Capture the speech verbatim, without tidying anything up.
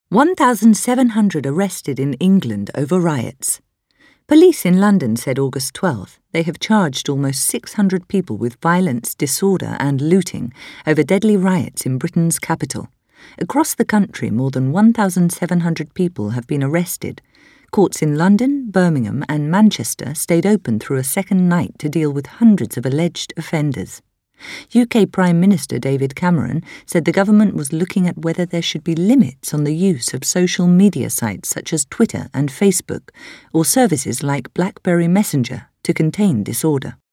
one thousand seven hundred arrested in England over riots. Police in London said August twelfth they have charged almost six hundred people with violence, disorder and looting over deadly riots in Britain's capital. Across the country, more than one thousand seven hundred people have been arrested. Courts in London, Birmingham and Manchester stayed open through a second night to deal with hundreds of alleged offenders. U K Prime Minister David Cameron said the government was looking at whether there should be limits on the use of social media sites such as Twitter and Facebook, or services like BlackBerry Messenger to contain disorder.